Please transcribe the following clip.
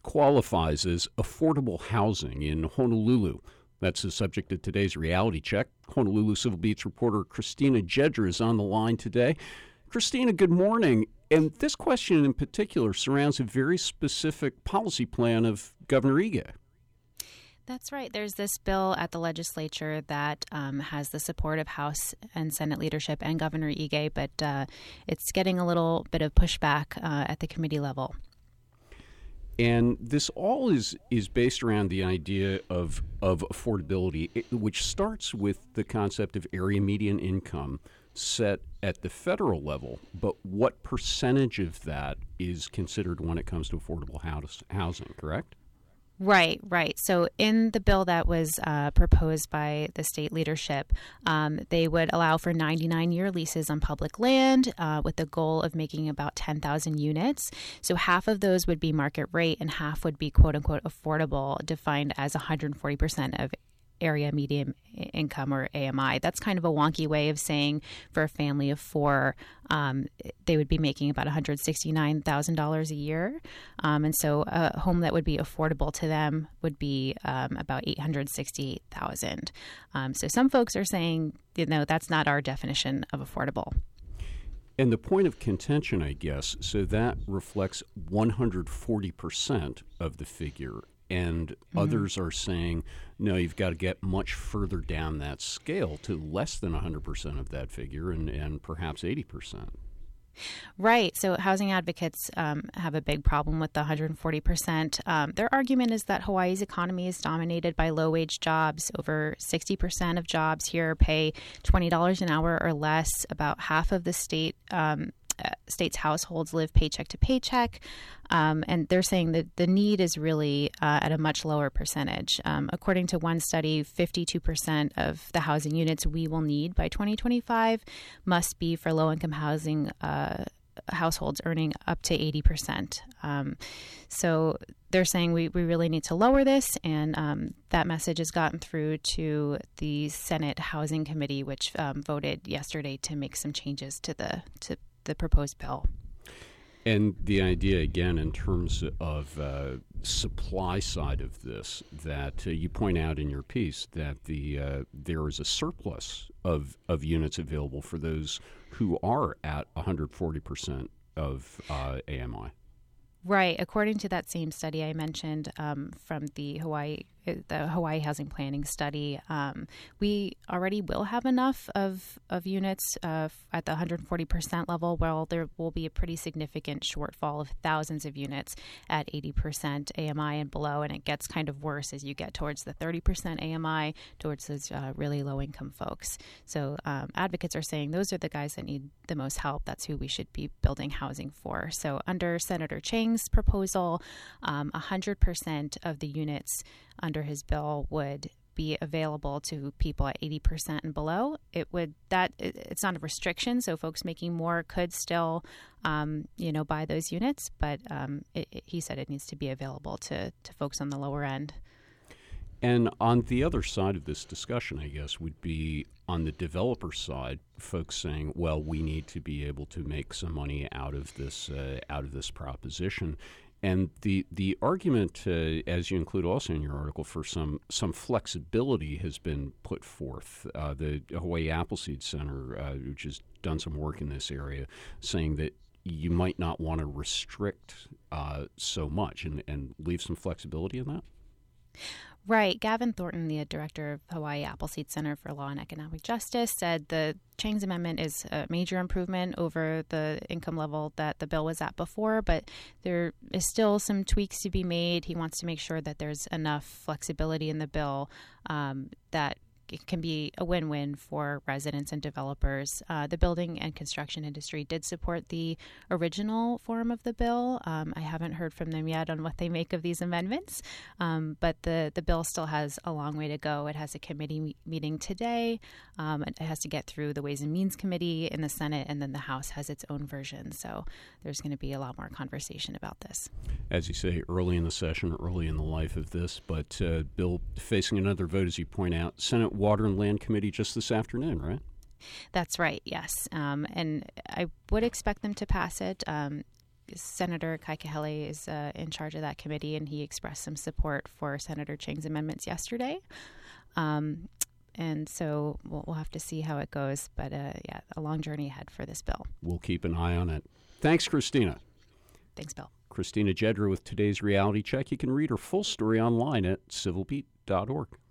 qualifies as affordable housing in Honolulu? That's the subject of today's Reality Check. Honolulu Civil Beat's reporter Christina Jedger is on the line today. Christina, good morning. And this question in particular surrounds a very specific policy plan of Governor Ige. That's right. There's this bill at the legislature that has the support of House and Senate leadership and Governor Ige, but it's getting a little bit of pushback at the committee level. And this all is based around the idea of affordability, which starts with the concept of area median income set at the federal level. But what percentage of that is considered when it comes to affordable housing, correct? Right. So in the bill that was proposed by the state leadership, they would allow for 99-year leases on public land with the goal of making about 10,000 units. So half of those would be market rate and half would be, quote unquote, affordable, defined as 140% of area median income, or AMI. That's kind of a wonky way of saying for a family of four, they would be making about $169,000 a year. And so a home that would be affordable to them would be about $868,000. So some folks are saying, that's not our definition of affordable. And the point of contention, I guess, so that reflects 140% of the figure. And others are saying, no, you've got to get much further down that scale to less than 100% of that figure and perhaps 80%. Right. So housing advocates have a big problem with the 140%. Their argument is that Hawaii's economy is dominated by low-wage jobs. Over 60% of jobs here pay $20 an hour or less. About half of the state's households live paycheck to paycheck. And they're saying that the need is really at a much lower percentage. According to one study, 52% of the housing units we will need by 2025 must be for low-income housing households earning up to 80%. So they're saying we really need to lower this, and that message has gotten through to the Senate Housing Committee, which voted yesterday to make some changes to the proposed bill. And the idea, again, in terms of supply side of this, that you point out in your piece that there is a surplus of units available for those who are at 140% of AMI. Right. According to that same study I mentioned from the Hawaii Housing Planning Study, we already will have enough of units at the 140% level. Well, there will be a pretty significant shortfall of thousands of units at 80% AMI and below, and it gets kind of worse as you get towards the 30% AMI, towards those really low-income folks. So advocates are saying those are the guys that need the most help. That's who we should be building housing for. So under Senator Chang's proposal, 100% of the units under his bill would be available to people at 80% and below. It's not a restriction, so folks making more could still, buy those units. But he said it needs to be available to folks on the lower end. And on the other side of this discussion, I guess, would be on the developer side, folks saying, well, we need to be able to make some money out of this proposition. And the argument, as you include also in your article, for some flexibility has been put forth. The Hawaii Appleseed Center, which has done some work in this area, saying that you might not want to restrict so much and leave some flexibility in that. Right. Gavin Thornton, the director of Hawaii Appleseed Center for Law and Economic Justice, said the Chang's amendment is a major improvement over the income level that the bill was at before, but there is still some tweaks to be made. He wants to make sure that there's enough flexibility in the bill that it can be a win-win for residents and developers. The building and construction industry did support the original form of the bill. I haven't heard from them yet on what they make of these amendments, but the bill still has a long way to go. It has a committee meeting today. It has to get through the Ways and Means Committee in the Senate, and then the House has its own version. So there's going to be a lot more conversation about this. As you say, early in the session, early in the life of this, but bill facing another vote, as you point out, Senate Water and Land Committee just this afternoon, right? That's right, yes. And I would expect them to pass it. Senator Kaikahele is in charge of that committee, and he expressed some support for Senator Ching's amendments yesterday. And so we'll have to see how it goes. But yeah, a long journey ahead for this bill. We'll keep an eye on it. Thanks, Christina. Thanks, Bill. Christina Jedra with today's Reality Check. You can read her full story online at civilbeat.org.